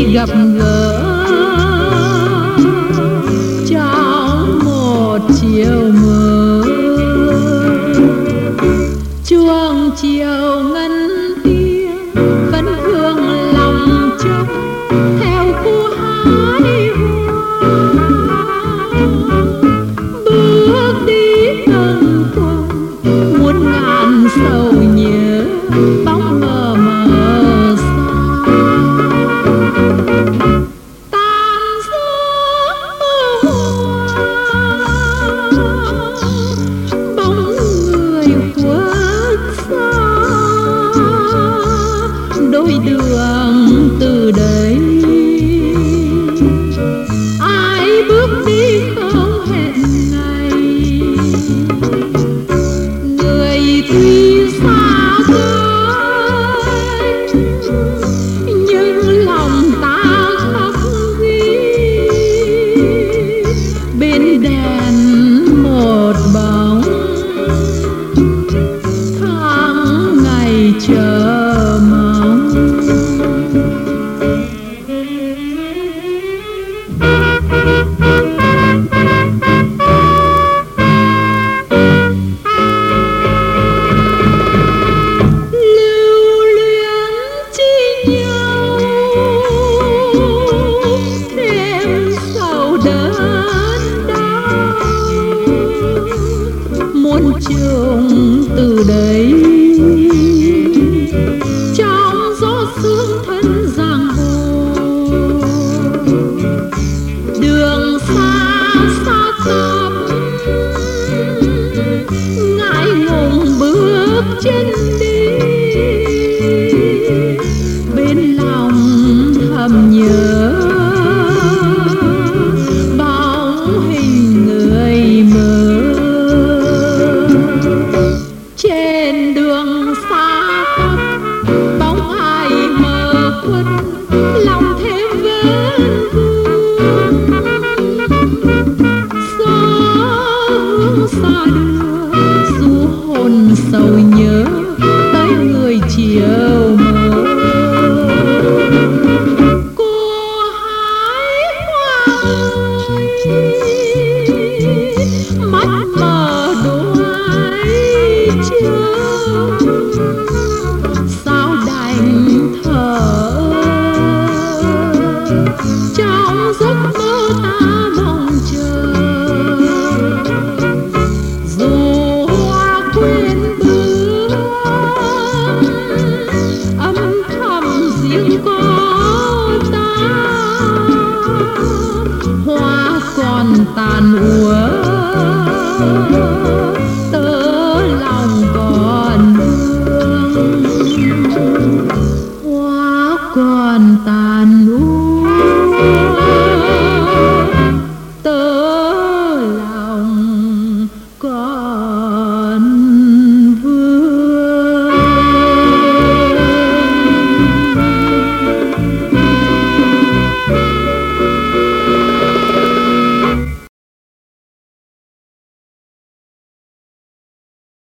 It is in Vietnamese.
gặp gỡ trong một chiều mơ. Chuông chiều ngân tiếng vẫn vương lòng trông theo khu hái hoa. Bước đi thầm quang muôn ngàn sầu nhớ bóng mờ mờ xa. Tan giấc mơ hoa bóng người khuất xa. Đôi đường từ đây ai bước đi không hẹn ngày. Người tuy xa vời nhưng lòng ta khắc ghi bên đèn một bóng tháng ngày chờ mong. Lưu luyến chi nhau đêm sầu đớn đau. Muôn trùng từ đây trong gió sương thân giang hồ. Đường xa xa xăm ngại ngùng bước chân đi. Bên lòng thầm nhớ bóng hình người mơ. Trên đường xa khắp bóng ai mờ khuất lòng thêm vết vương. Gió hướng xa đưa du hồn sầu nhớ tới người chiều mơ. Cô hái hoa ơi mắt mờ đôi chưa sao đành thở. Trong giấc mơ ta mong chờ dù hoa quên bước âm thầm riêng có ta. Hoa còn tàn úa tớ lòng còn vương. Hoa còn tàn